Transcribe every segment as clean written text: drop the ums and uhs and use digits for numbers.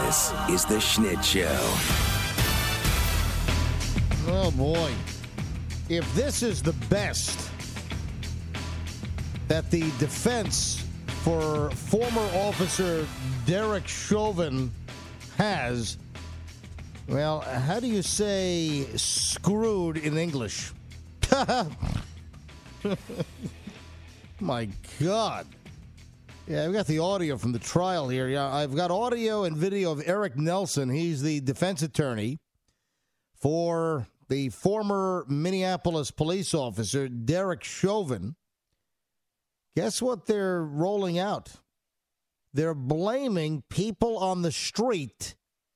This is the Schnitt Show. Oh, boy. If this is the best that the defense for former officer Derek Chauvin has, well, how do you say screwed in English? My God. Yeah, I've got the audio from the trial here. Yeah, I've got audio and video of Eric Nelson. He's the defense attorney for the former Minneapolis police officer, Derek Chauvin. Guess what they're rolling out? They're blaming people on the street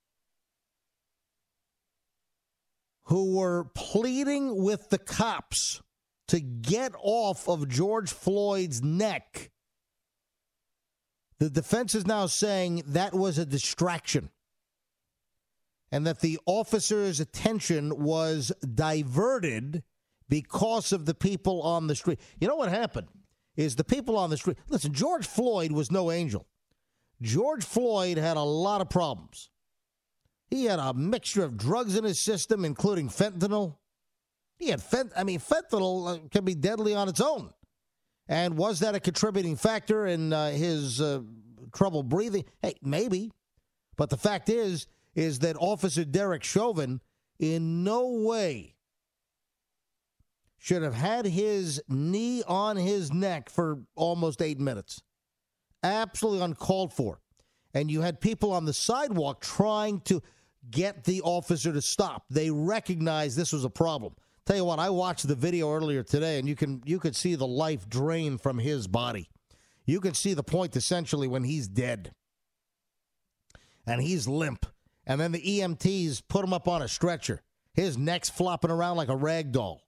who were pleading with the cops to get off of George Floyd's neck. The defense is now saying that was a distraction and that the officer's attention was diverted because of the people on the street. You know what happened is the people on the street. Listen, George Floyd was no angel. George Floyd had a lot of problems. He had a mixture of drugs in his system, including fentanyl. He had fentanyl can be deadly on its own. And was that a contributing factor in his trouble breathing? Hey, maybe. But the fact is that Officer Derek Chauvin in no way should have had his knee on his neck for almost 8 minutes. Absolutely uncalled for. And you had people on the sidewalk trying to get the officer to stop. They recognized this was a problem. Tell you what, I watched the video earlier today, and you could see the life drain from his body. You could see the point, essentially, when he's dead. And he's limp. And then the EMTs put him up on a stretcher. His neck's flopping around like a rag doll.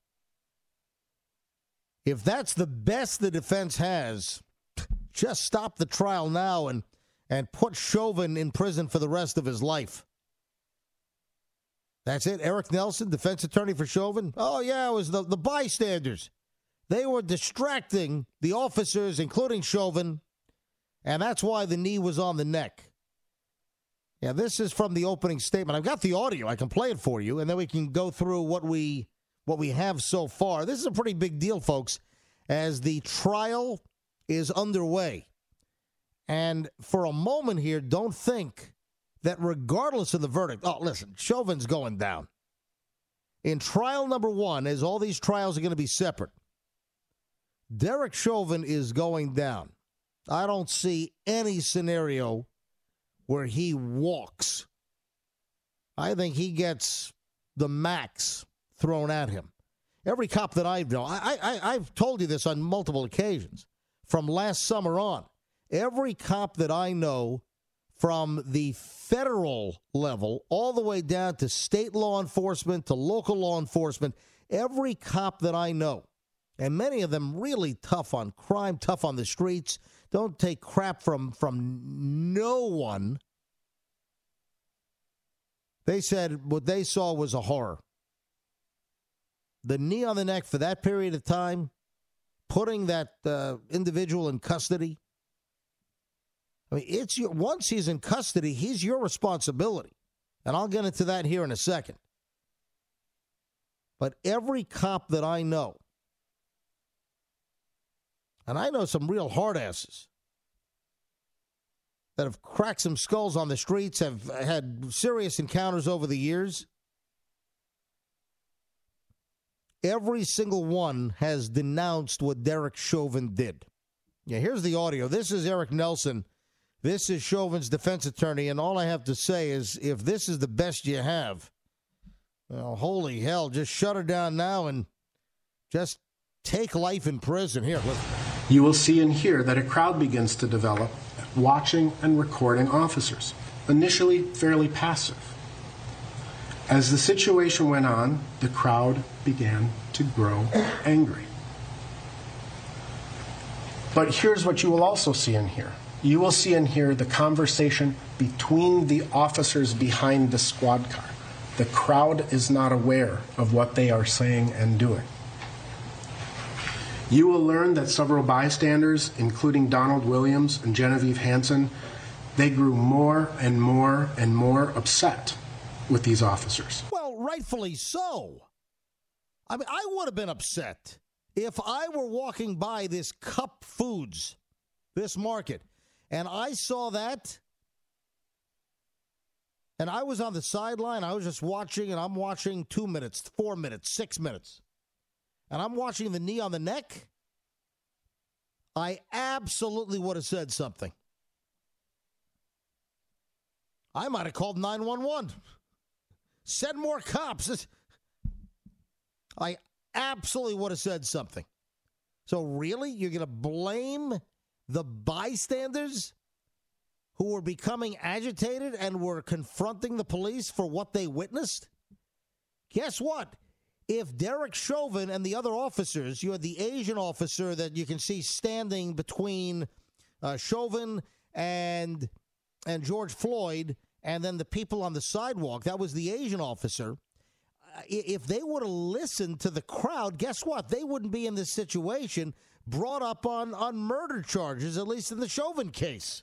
If that's the best the defense has, just stop the trial now and put Chauvin in prison for the rest of his life. That's it. Eric Nelson, defense attorney for Chauvin. Oh, yeah, it was the bystanders. They were distracting the officers, including Chauvin, and that's why the knee was on the neck. Yeah, this is from the opening statement. I've got the audio. I can play it for you, and then we can go through what we have so far. This is a pretty big deal, folks, as the trial is underway. And for a moment here, don't think that regardless of the verdict, oh, listen, Chauvin's going down. In trial number one, as all these trials are going to be separate, Derek Chauvin is going down. I don't see any scenario where he walks. I think he gets the max thrown at him. Every cop that I know, I've told you this on multiple occasions, from last summer on, every cop that I know from the federal level all the way down to state law enforcement to local law enforcement, every cop that I know, and many of them really tough on crime, tough on the streets, don't take crap from no one. They said what they saw was a horror. The knee on the neck for that period of time, putting that individual in custody. I mean, once he's in custody, he's your responsibility. And I'll get into that here in a second. But every cop that I know, and I know some real hard asses that have cracked some skulls on the streets, have had serious encounters over the years, every single one has denounced what Derek Chauvin did. Yeah, here's the audio. This is Eric Nelson. This is Chauvin's defense attorney, and all I have to say is if this is the best you have, well, holy hell, just shut her down now and just take life in prison. Here, listen. You will see and hear that a crowd begins to develop, watching and recording officers, initially fairly passive. As the situation went on, the crowd began to grow angry. But here's what you will also see and hear. You will see and hear the conversation between the officers behind the squad car. The crowd is not aware of what they are saying and doing. You will learn that several bystanders, including Donald Williams and Genevieve Hansen, they grew more and more and more upset with these officers. Well, rightfully so. I mean, I would have been upset if I were walking by this Cup Foods, this market, and I saw that, and I was on the sideline. I was just watching, and I'm watching 2 minutes, 4 minutes, 6 minutes, and I'm watching the knee on the neck. I absolutely would have said something. I might have called 911. Send more cops. I absolutely would have said something. So really, you're going to blame the bystanders who were becoming agitated and were confronting the police for what they witnessed? Guess what? If Derek Chauvin and the other officers, you had the Asian officer that you can see standing between Chauvin and George Floyd, and then the people on the sidewalk, that was the Asian officer. If they would have listened to the crowd, guess what? They wouldn't be in this situation, brought up on murder charges, at least in the Chauvin case.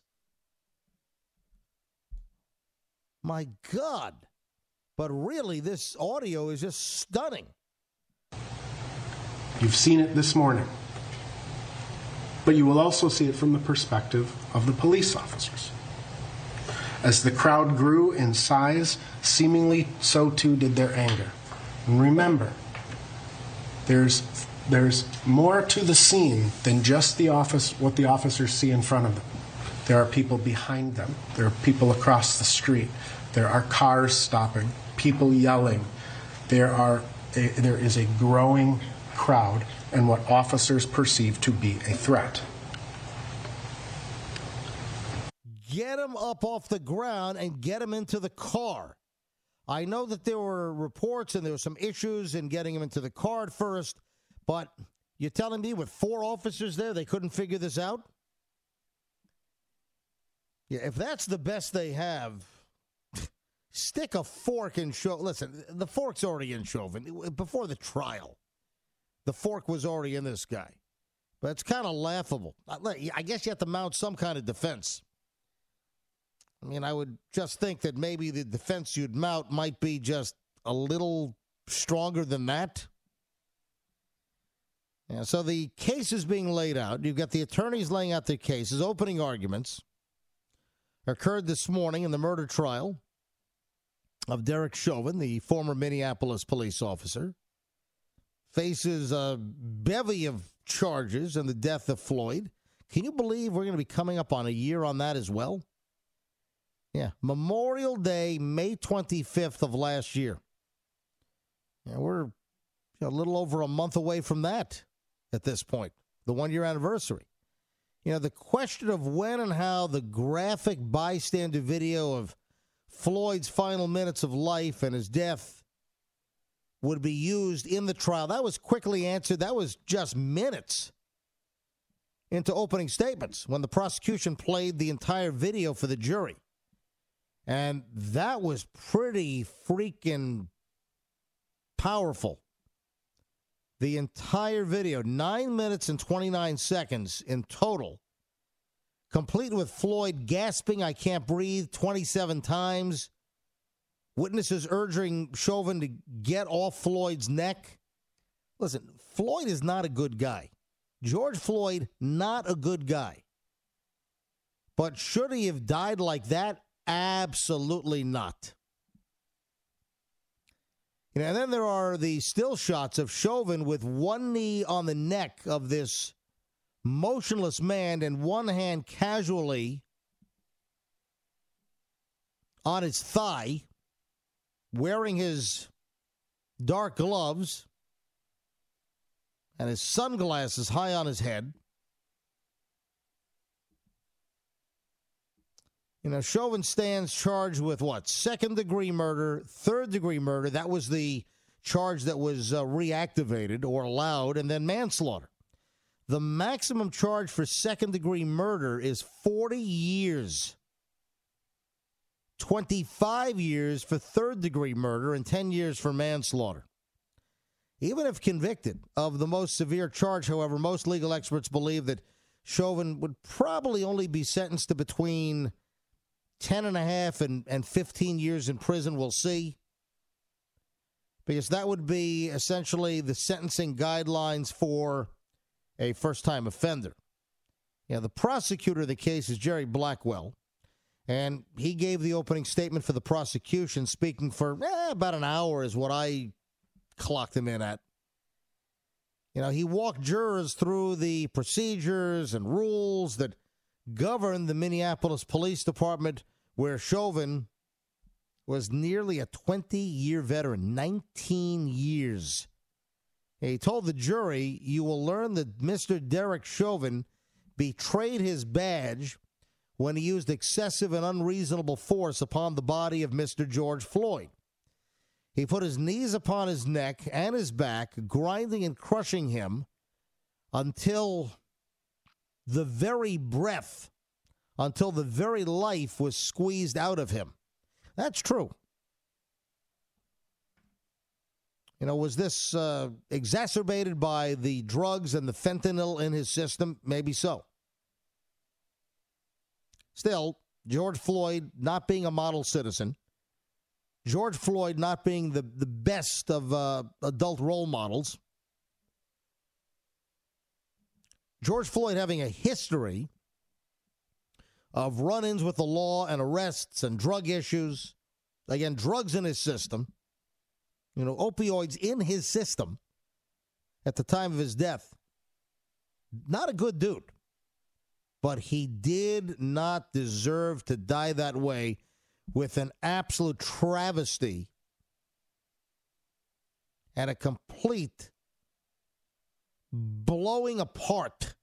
My God. But really, this audio is just stunning. You've seen it this morning. But you will also see it from the perspective of the police officers. As the crowd grew in size, seemingly so too did their anger. And remember, there's more to the scene than just what the officers see in front of them. There are people behind them. There are people across the street. There are cars stopping, people yelling. There is a growing crowd and what officers perceive to be a threat. Get him up off the ground and get him into the car. I know that there were reports and there were some issues in getting him into the car at first, but you're telling me with 4 officers there, they couldn't figure this out? Yeah, if that's the best they have, stick a fork in Chauvin. Listen, the fork's already in Chauvin. Before the trial, the fork was already in this guy. But it's kind of laughable. I guess you have to mount some kind of defense. I mean, I would just think that maybe the defense you'd mount might be just a little stronger than that. Yeah, so the case is being laid out. You've got the attorneys laying out their cases. Opening arguments occurred this morning in the murder trial of Derek Chauvin, the former Minneapolis police officer. Faces a bevy of charges in the death of Floyd. Can you believe we're going to be coming up on a year on that as well? Yeah, Memorial Day, May 25th of last year. Yeah, we're a little over a month away from that at this point, the 1-year anniversary. You know, the question of when and how the graphic bystander video of Floyd's final minutes of life and his death would be used in the trial, that was quickly answered. That was just minutes into opening statements when the prosecution played the entire video for the jury. And that was pretty freaking powerful. The entire video, 9 minutes and 29 seconds in total, complete with Floyd gasping, "I can't breathe," 27 times. Witnesses urging Chauvin to get off Floyd's neck. Listen, Floyd is not a good guy. George Floyd, not a good guy. But should he have died like that? Absolutely not. And then there are the still shots of Chauvin with one knee on the neck of this motionless man and one hand casually on his thigh, wearing his dark gloves and his sunglasses high on his head. You know, Chauvin stands charged with what? 2nd-degree murder, 3rd-degree murder. That was the charge that was reactivated or allowed, and then manslaughter. The maximum charge for 2nd-degree murder is 40 years. 25 years for 3rd-degree murder and 10 years for manslaughter. Even if convicted of the most severe charge, however, most legal experts believe that Chauvin would probably only be sentenced to between 10 and a half and 15 years in prison. We'll see. Because that would be essentially the sentencing guidelines for a first-time offender. The prosecutor of the case is Jerry Blackwell, and he gave the opening statement for the prosecution, speaking for about an hour is what I clocked him in at. He walked jurors through the procedures and rules that govern the Minneapolis Police Department, where Chauvin was nearly a 20-year veteran, 19 years. He told the jury, you will learn that Mr. Derek Chauvin betrayed his badge when he used excessive and unreasonable force upon the body of Mr. George Floyd. He put his knees upon his neck and his back, grinding and crushing him until the very breath, until the very life was squeezed out of him. That's true. Was this exacerbated by the drugs and the fentanyl in his system? Maybe so. Still, George Floyd not being a model citizen, George Floyd not being the best of adult role models, George Floyd having a history of run-ins with the law and arrests and drug issues. Again, drugs in his system. Opioids in his system at the time of his death. Not a good dude. But he did not deserve to die that way, with an absolute travesty and a complete blowing apart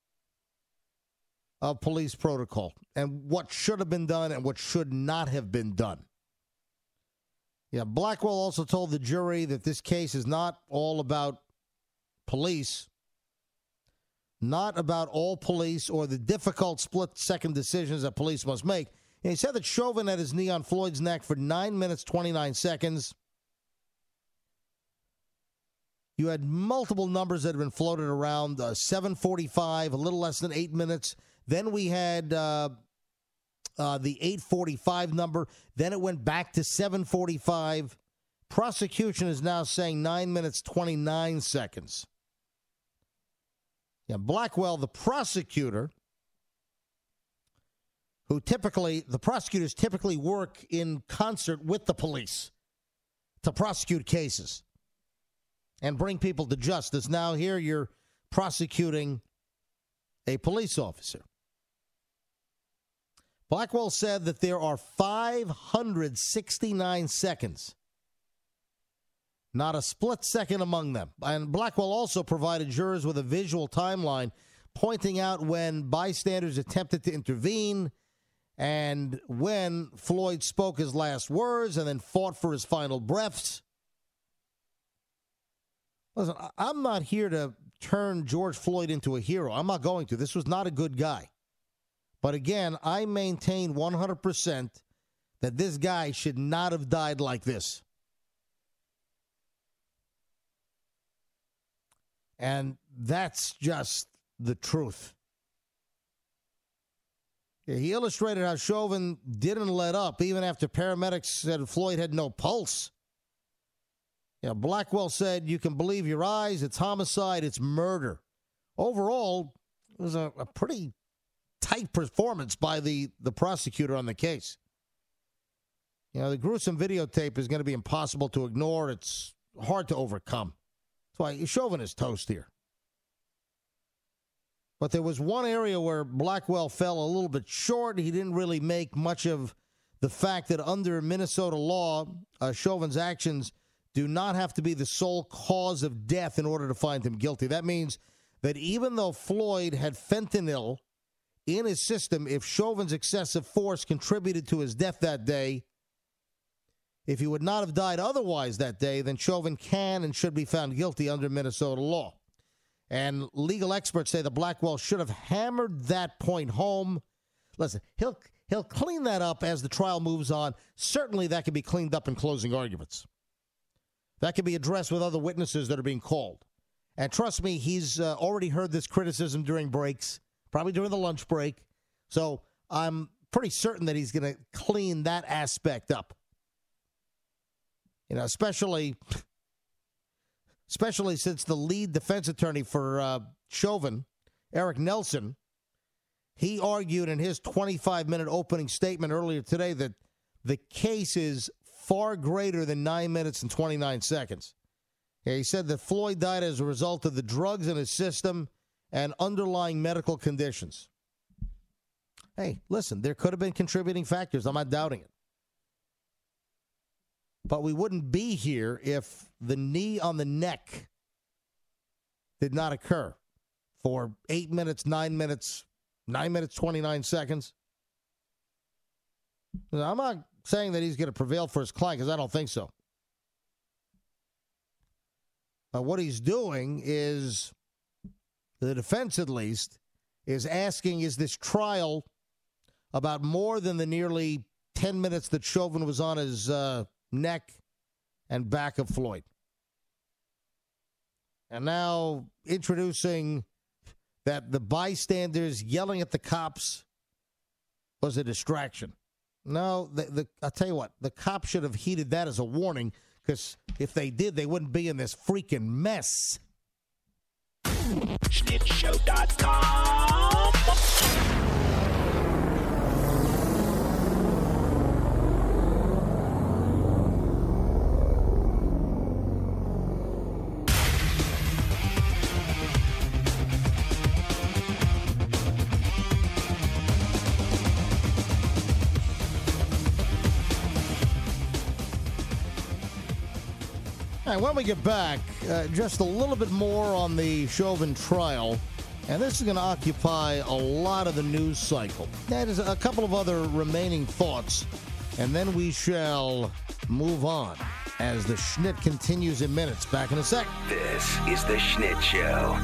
of police protocol and what should have been done and what should not have been done. Blackwell also told the jury that this case is not all about police, not about all police or the difficult split-second decisions that police must make. And he said that Chauvin had his knee on Floyd's neck for 9 minutes, 29 seconds. You had multiple numbers that had been floated around, 7:45, a little less than 8 minutes. Then we had the 8:45 number. Then it went back to 7:45. Prosecution is now saying 9 minutes, 29 seconds. Blackwell, the prosecutor, the prosecutors typically work in concert with the police to prosecute cases and bring people to justice. Now here you're prosecuting a police officer. Blackwell said that there are 569 seconds, not a split second among them. And Blackwell also provided jurors with a visual timeline pointing out when bystanders attempted to intervene and when Floyd spoke his last words and then fought for his final breaths. Listen, I'm not here to turn George Floyd into a hero. I'm not going to. This was not a good guy. But again, I maintain 100% that this guy should not have died like this. And that's just the truth. He illustrated how Chauvin didn't let up even after paramedics said Floyd had no pulse. Blackwell said, you can believe your eyes. It's homicide. It's murder. Overall, it was a pretty tight performance by the prosecutor on the case. The gruesome videotape is going to be impossible to ignore. It's hard to overcome. That's why Chauvin is toast here. But there was one area where Blackwell fell a little bit short. He didn't really make much of the fact that under Minnesota law, Chauvin's actions do not have to be the sole cause of death in order to find him guilty. That means that even though Floyd had fentanyl in his system, if Chauvin's excessive force contributed to his death that day, if he would not have died otherwise that day, then Chauvin can and should be found guilty under Minnesota law. And legal experts say that Blackwell should have hammered that point home. Listen, he'll clean that up as the trial moves on. Certainly that can be cleaned up in closing arguments. That can be addressed with other witnesses that are being called. And trust me, he's already heard this criticism during breaks, probably during the lunch break. So I'm pretty certain that he's going to clean that aspect up. You know, especially since the lead defense attorney for Chauvin, Eric Nelson, he argued in his 25-minute opening statement earlier today that the case is far greater than 9 minutes and 29 seconds. He said that Floyd died as a result of the drugs in his system and underlying medical conditions. Hey, listen, there could have been contributing factors. I'm not doubting it. But we wouldn't be here if the knee on the neck did not occur for 8 minutes, 9 minutes, 9 minutes, 29 seconds. I'm not saying that he's going to prevail for his client because I don't think so. What he's doing is, the defense at least, is asking, is this trial about more than the nearly 10 minutes that Chauvin was on his neck and back of Floyd? And now introducing that the bystanders yelling at the cops was a distraction. No, I'll tell you what, the cops should have heeded that as a warning, because if they did, they wouldn't be in this freaking mess. Schnittshow.com. All right, when we get back, just a little bit more on the Chauvin trial, and this is going to occupy a lot of the news cycle. There's a couple of other remaining thoughts, and then we shall move on as the Schnitt continues in minutes. Back in a sec. This is the Schnitt Show.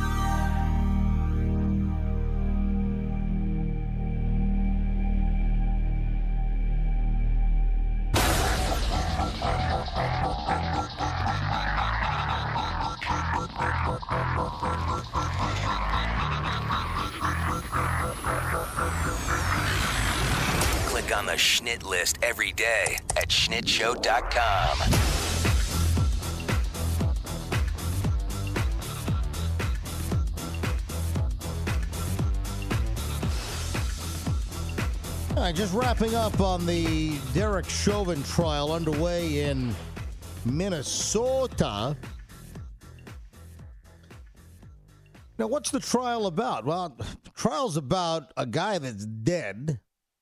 Click on the Schnitt list every day at schnittshow.com. All right, just wrapping up on the Derek Chauvin trial underway in Minnesota. Now, what's the trial about? Well, the trial's about a guy that's dead.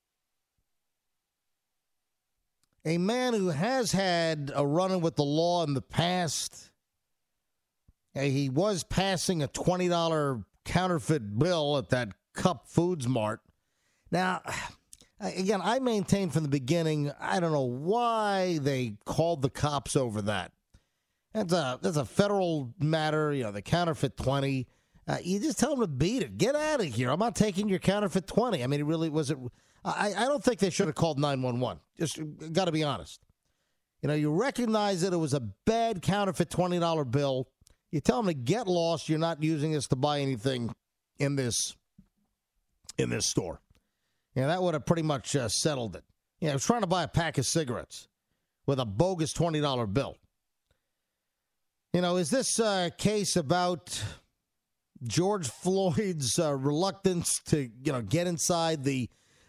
A man who has had a run-in with the law in the past. He was passing a $20 counterfeit bill at that Cup Foods Mart. Now, again, I maintained from the beginning, I don't know why they called the cops over that. That's a federal matter, you know, the counterfeit 20. You just tell them to beat it. Get out of here. I'm not taking your counterfeit 20. I mean, it really was it. I don't think they should have called 911. Just got to be honest. You know, you recognize that it was a bad counterfeit $20 bill. You tell them to get lost. You're not using this to buy anything in this store. Yeah, that would have pretty much settled it. Yeah, I was trying to buy a pack of cigarettes with a bogus $20 bill. You know, is this case about George Floyd's reluctance to, you know, get inside the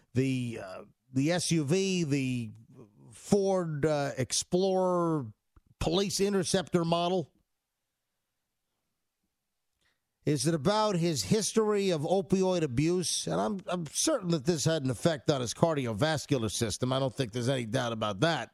SUV, the Ford Explorer Police Interceptor model? Is it about his history of opioid abuse? And I'm certain that this had an effect on his cardiovascular system. I don't think there's any doubt about that.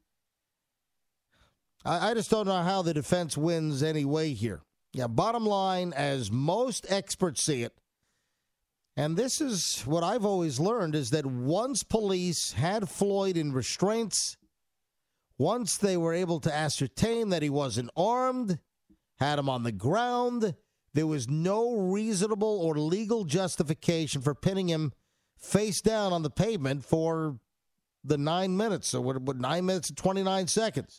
I just don't know how the defense wins any way here. Yeah, bottom line, as most experts see it, and this is what I've always learned, is that once police had Floyd in restraints, once they were able to ascertain that he wasn't armed, had him on the ground, there was no reasonable or legal justification for pinning him face down on the pavement for the 9 minutes, so what 9 minutes and 29 seconds.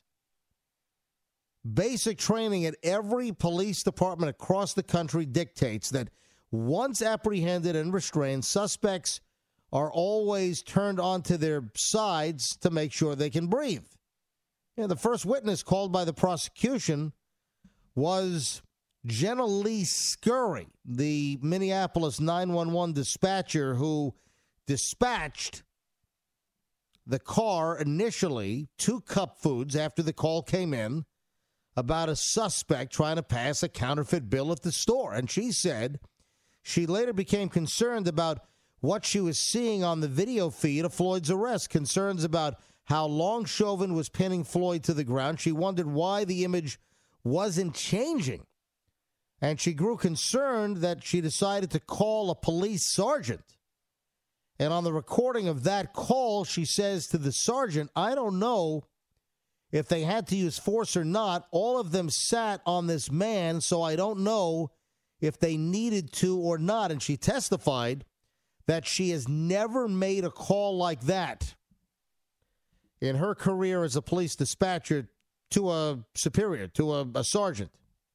Basic training at every police department across the country dictates that once apprehended and restrained, suspects are always turned onto their sides to make sure they can breathe. The first witness called by the prosecution was Jenna Lee Scurry, the Minneapolis 911 dispatcher who dispatched the car initially to Cup Foods after the call came in about a suspect trying to pass a counterfeit bill at the store. And she said she later became concerned about what she was seeing on the video feed of Floyd's arrest, concerns about how long Chauvin was pinning Floyd to the ground. She wondered why the image wasn't changing. And she grew concerned that she decided to call a police sergeant. And on the recording of that call, she says to the sergeant, I don't know if they had to use force or not. All of them sat on this man, so I don't know if they needed to or not. And she testified that she has never made a call like that in her career as a police dispatcher to a superior, to a sergeant.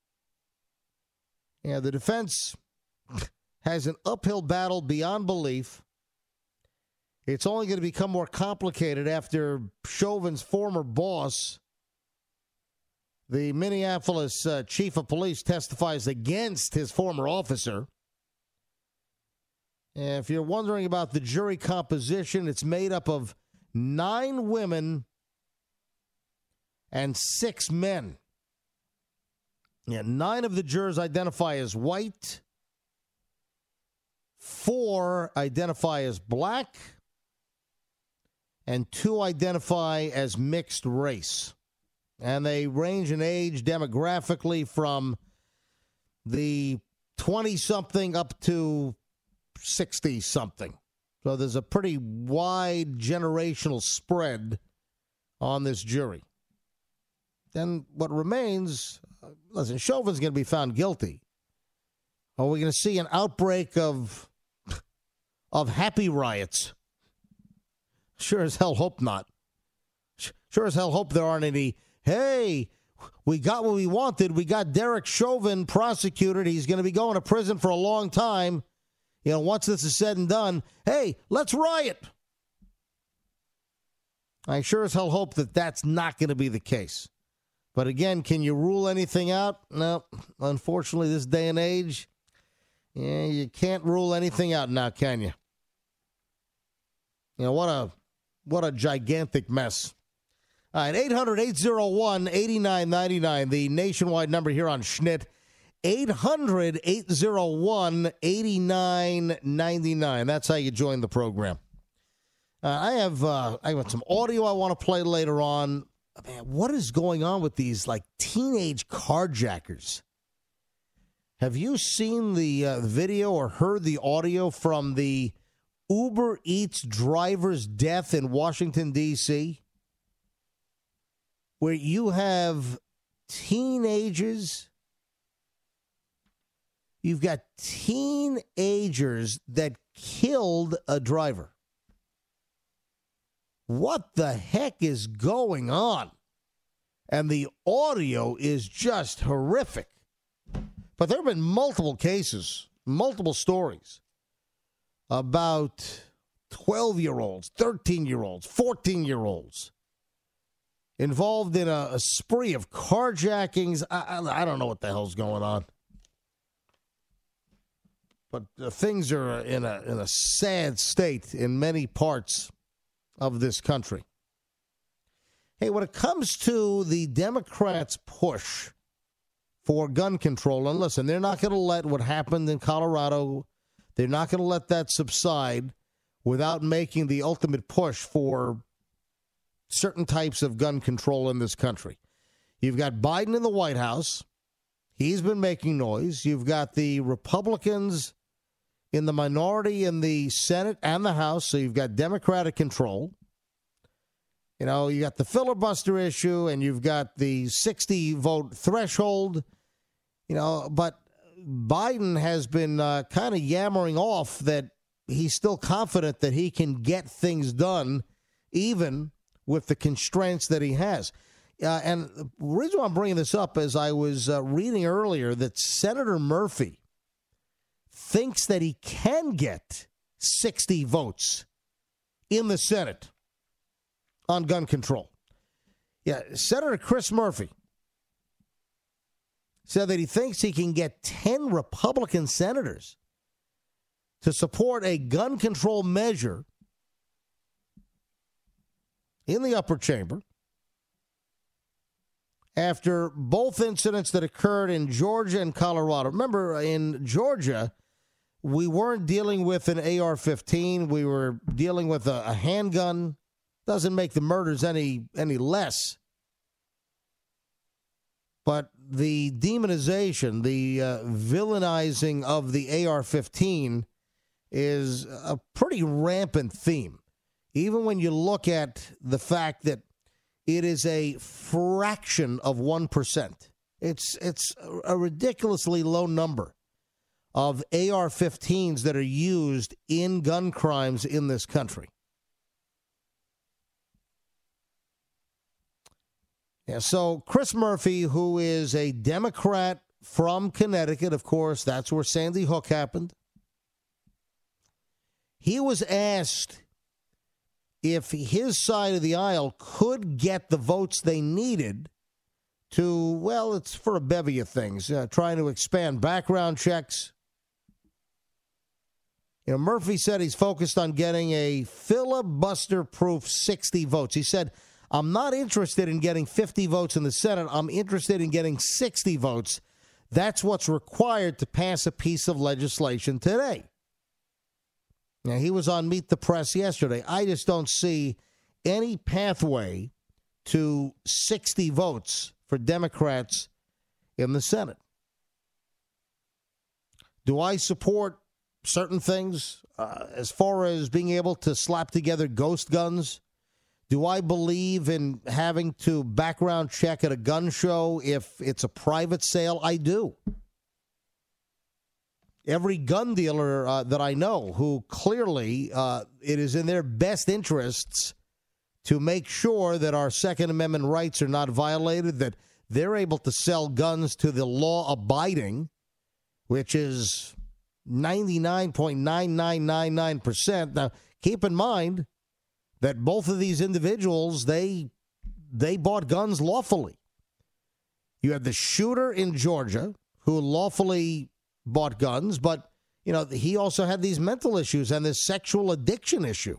Yeah, the defense has an uphill battle beyond belief. It's only going to become more complicated after Chauvin's former boss, the Minneapolis chief of police, testifies against his former officer. And if you're wondering about the jury composition, it's made up of 9 women and 6 men. 9 of the jurors identify as white, 4 identify as black, and 2 identify as mixed race. And they range in age demographically from the 20-something up to 60-something. So there's a pretty wide generational spread on this jury. Then what remains, listen, Chauvin's going to be found guilty. Are we going to see an outbreak of happy riots? Sure as hell hope not. Sure as hell hope there aren't any, hey, we got what we wanted. We got Derek Chauvin prosecuted. He's going to be going to prison for a long time. Once this is said and done, hey, let's riot. I sure as hell hope that that's not going to be the case. But again, can you rule anything out? No. Unfortunately, this day and age, you can't rule anything out now, can you? What a gigantic mess. All right, 800-801-8999, the nationwide number here on Schnitt. 800-801-8999. That's how you join the program. I have some audio I want to play later on. Man, what is going on with these teenage carjackers? Have you seen the video or heard the audio from the Uber Eats driver's death in Washington, D.C., where you have teenagers? You've got teenagers that killed a driver. What the heck is going on? And the audio is just horrific. But there have been multiple cases, multiple stories about 12-year-olds, 13-year-olds, 14-year-olds involved in a spree of carjackings. I don't know what the hell's going on. But things are in a sad state in many parts of this country. Hey, when it comes to the Democrats' push for gun control, and listen, they're not going to let what happened in Colorado, they're not going to let that subside without making the ultimate push for certain types of gun control in this country. You've got Biden in the White House. He's been making noise. You've got the Republicans in the minority in the Senate and the House, so you've got Democratic control. You got the filibuster issue, and you've got the 60-vote threshold. But Biden has been kind of yammering off that he's still confident that he can get things done, even with the constraints that he has. And the reason why I'm bringing this up is I was reading earlier that Senator Murphy thinks that he can get 60 votes in the Senate on gun control. Yeah, Senator Chris Murphy said that he thinks he can get 10 Republican senators to support a gun control measure in the upper chamber after both incidents that occurred in Georgia and Colorado. Remember, in Georgia, we weren't dealing with an AR-15. We were dealing with a handgun. Doesn't make the murders any less. But the demonization, the villainizing of the AR-15 is a pretty rampant theme. Even when you look at the fact that it is a fraction of 1%. It's a ridiculously low number of AR-15s that are used in gun crimes in this country. Yeah, so Chris Murphy, who is a Democrat from Connecticut, of course, that's where Sandy Hook happened. He was asked if his side of the aisle could get the votes they needed to, well, it's for a bevy of things, trying to expand background checks. You know, Murphy said he's focused on getting a filibuster-proof 60 votes. He said, I'm not interested in getting 50 votes in the Senate. I'm interested in getting 60 votes. That's what's required to pass a piece of legislation today. Now, he was on Meet the Press yesterday. I just don't see any pathway to 60 votes for Democrats in the Senate. Do I support certain things as far as being able to slap together ghost guns? Do I believe in having to background check at a gun show if it's a private sale? I do. Every gun dealer that I know who clearly it is in their best interests to make sure that our Second Amendment rights are not violated, that they're able to sell guns to the law-abiding, which is 99.9999%. Now, keep in mind that both of these individuals, they bought guns lawfully. You had the shooter in Georgia who lawfully bought guns, but, you know, he also had these mental issues and this sexual addiction issue.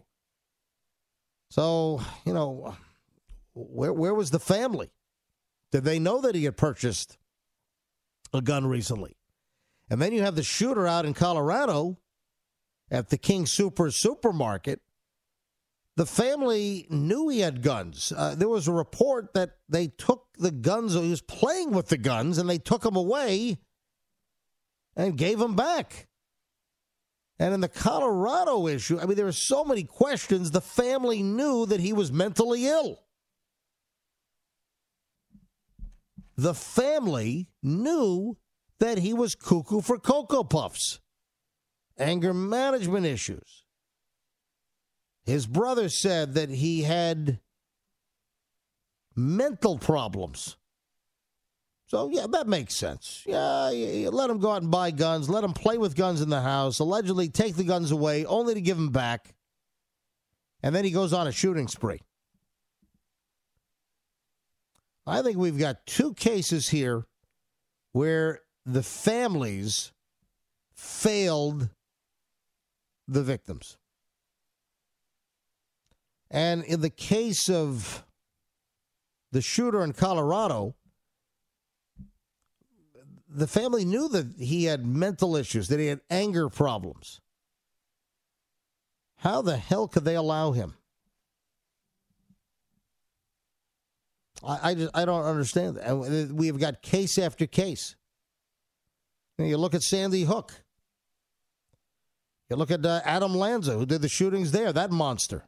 So, you know, where was the family? Did they know that he had purchased a gun recently? And then you have the shooter out in Colorado at the King Soopers supermarket. The family knew he had guns. There was a report that they took the guns, he was playing with the guns, and they took them away and gave them back. And in the Colorado issue, I mean, there are so many questions. The family knew that he was mentally ill. The family knew that he was cuckoo for Cocoa Puffs. Anger management issues. His brother said that he had mental problems. So, yeah, that makes sense. Yeah, you let him go out and buy guns. Let him play with guns in the house. Allegedly take the guns away, only to give them back. And then he goes on a shooting spree. I think we've got two cases here where the families failed the victims. And in the case of the shooter in Colorado, the family knew that he had mental issues, that he had anger problems. How the hell could they allow him? I don't understand that. We have got case after case. You look at Sandy Hook. You look at Adam Lanza, who did the shootings there, that monster.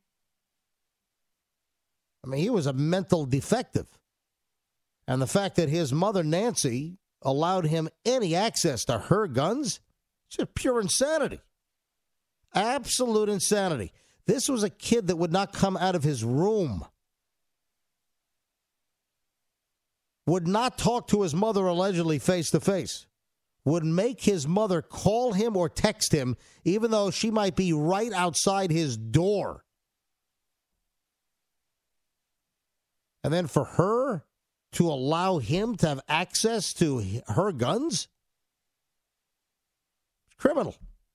I mean, he was a mental defective. And the fact that his mother, Nancy, allowed him any access to her guns, it's just pure insanity. Absolute insanity. This was a kid that would not come out of his room. Would not talk to his mother allegedly face to face. Would make his mother call him or text him, even though she might be right outside his door And then for her to allow him to have access to her guns? It's criminal.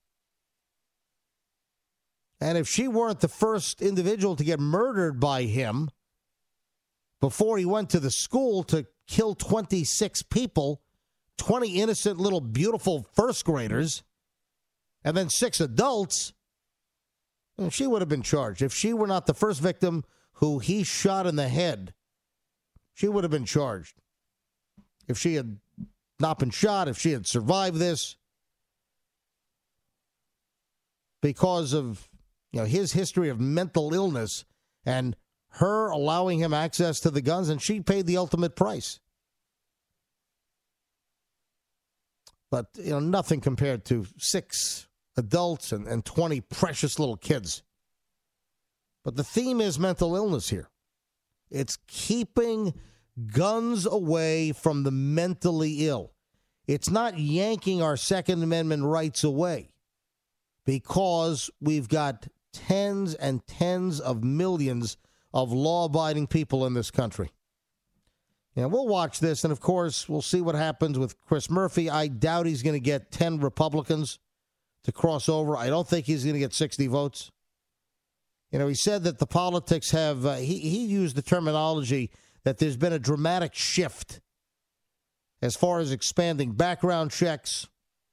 And if she weren't the first individual to get murdered by him before he went to the school to kill 26 people, 20 innocent little beautiful first graders, and then 6 adults, she would have been charged. If she were not the first victim who he shot in the head, she would have been charged. If she had not been shot, if she had survived this, because of his history of mental illness and her allowing him access to the guns, and she paid the ultimate price. But nothing compared to 6 adults and 20 precious little kids. But the theme is mental illness here. It's keeping guns away from the mentally ill. It's not yanking our Second Amendment rights away, because we've got tens and tens of millions of law-abiding people in this country. We'll watch this, and of course, we'll see what happens with Chris Murphy. I doubt he's going to get 10 Republicans to cross over. I don't think he's going to get 60 votes. He said that the politics have, he used the terminology that there's been a dramatic shift as far as expanding background checks.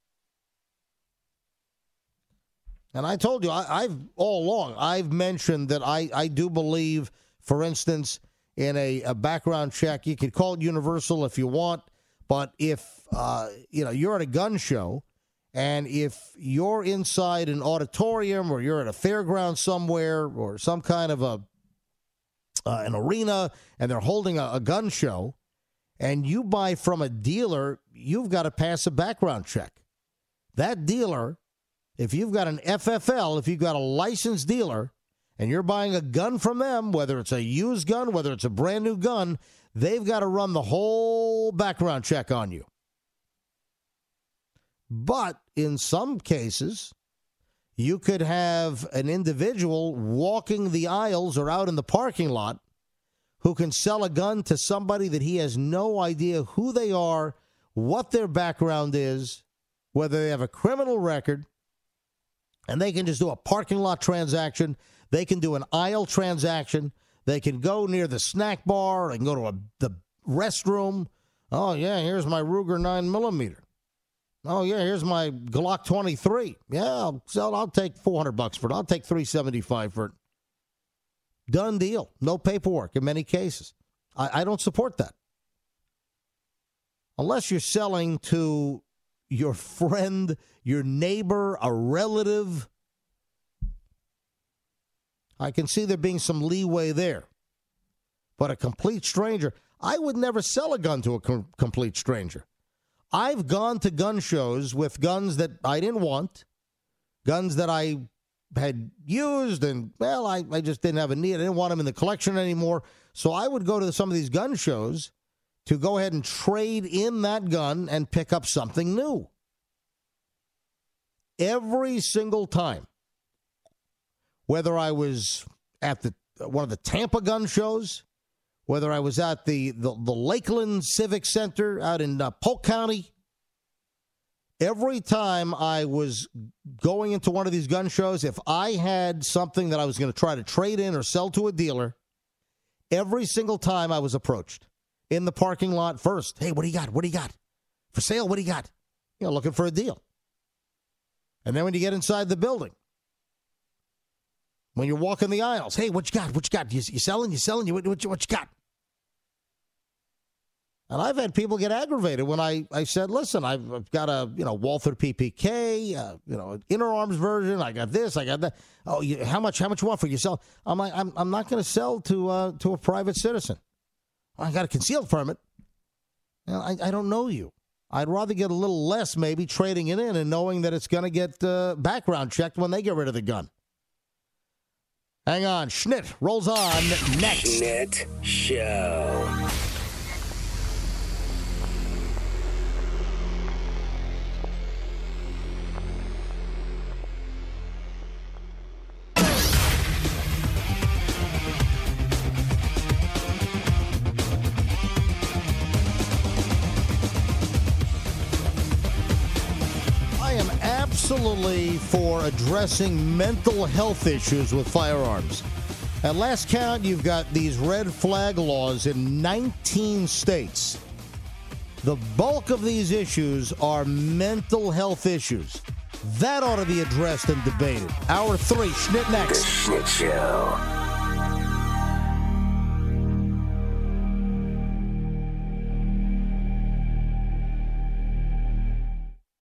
And I told you, I've all along, I've mentioned that I do believe, for instance, in a background check. You could call it universal if you want, but if, you're at a gun show, and if you're inside an auditorium or you're at a fairground somewhere or some kind of an arena and they're holding a gun show and you buy from a dealer, you've got to pass a background check. That dealer, if you've got an FFL, if you've got a licensed dealer and you're buying a gun from them, whether it's a used gun, whether it's a brand new gun, they've got to run the whole background check on you. But in some cases, you could have an individual walking the aisles or out in the parking lot who can sell a gun to somebody that he has no idea who they are, what their background is, whether they have a criminal record, and they can just do a parking lot transaction. They can do an aisle transaction. They can go near the snack bar. They can go to the restroom. Oh, yeah, here's my Ruger 9mm. Oh, yeah, here's my Glock 23. Yeah, I'll take $400 for it. I'll take $375 for it. Done deal. No paperwork in many cases. I don't support that. Unless you're selling to your friend, your neighbor, a relative, I can see there being some leeway there. But a complete stranger, I would never sell a gun to a complete stranger. I've gone to gun shows with guns that I didn't want, guns that I had used, and, well, I just didn't have a need. I didn't want them in the collection anymore. So I would go to some of these gun shows to go ahead and trade in that gun and pick up something new. Every single time, whether I was at one of the Tampa gun shows, whether I was at the Lakeland Civic Center out in Polk County, every time I was going into one of these gun shows, if I had something that I was going to try to trade in or sell to a dealer, every single time I was approached in the parking lot first. Hey, what do you got? What do you got? For sale, what do you got? Looking for a deal. And then when you get inside the building, when you're walking the aisles, hey, what you got? What you got? You selling? What you got? And I've had people get aggravated when I said, listen, I've got a, Walther PPK, inner arms version. I got this, I got that. Oh, how much you want for yourself? I'm like, I'm not going to sell to a private citizen. I got a concealed permit. I don't know you. I'd rather get a little less, maybe trading it in and knowing that it's going to get background checked when they get rid of the gun. Hang on. Schnitt rolls on next. Schnitt Show. absolutely for addressing mental health issues with firearms. At last count, you've got these red flag laws in 19 states. The bulk of these issues are mental health issues. That ought to be addressed and debated. Hour 3, Schnitt next. The Schnitt Show.